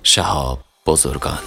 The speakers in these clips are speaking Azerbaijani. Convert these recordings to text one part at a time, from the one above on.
شهاب بزرگان.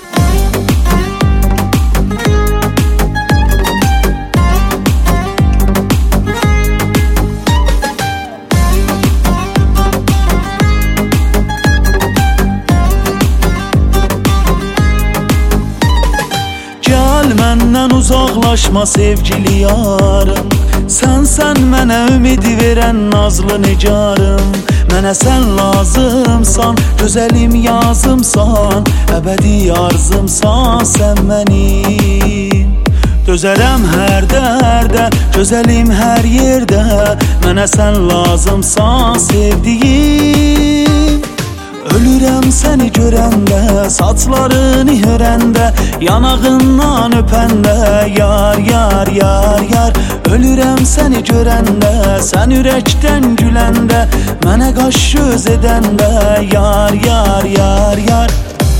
Məndən uzaqlaşma sevgili yarım, Sən mənə ümidi verən nazlı nicarım. Mənə sən lazımsan, gözəlim yazımsan, əbədi arzımsan sən mənim. Dözərəm hər dərdə, gözəlim hər yerdə, mənə sən lazımsan sevdiyim. Ölürəm səni görəndə, saçlarını hörəndə, yanağından öpəndə, yar, yar, yar, yar. Ölürəm səni görəndə, sən ürəkdən güləndə, mənə qaş göz edəndə, yar, yar, yar, yar.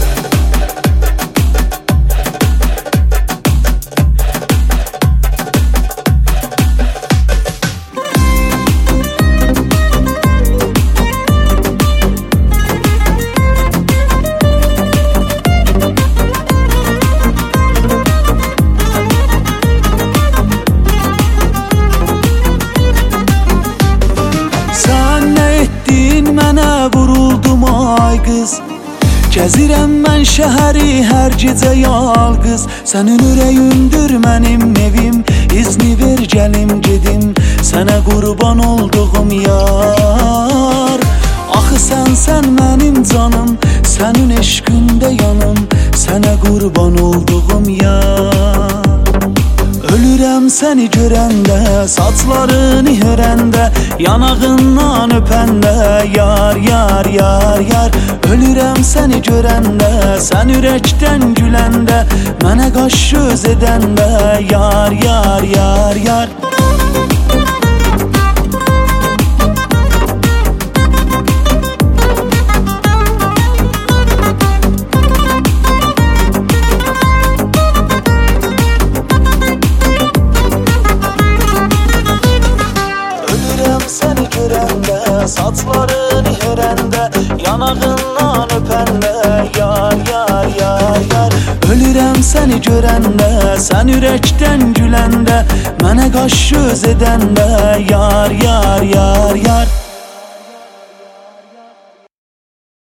Mənə vuruldum ay qız, gəzirəm mən şəhəri hər gecə yalqız. Sənin ürəyindir mənim evim, izni ver gəlim gedim, sənə qurban olduğum yar. Axı sən mənim canım, sənin eşqində yanım, sənə qurban olduğum yar. Ölürəm səni görəndə, saçlarını hörəndə, yanağından öpəndə, yar, yar, yar, yar. Ölürəm səni görəndə, sən ürəkdən güləndə, mənə qaş göz edəndə, yar, yar, yar, yar. Səni görəndə, saçlarını hörəndə, yanağından öpəndə, yar, yar, yar, yar. Ölürəm səni görəndə, sən ürəkdən güləndə, mənə qaş göz edəndə, yar, yar, yar, yar.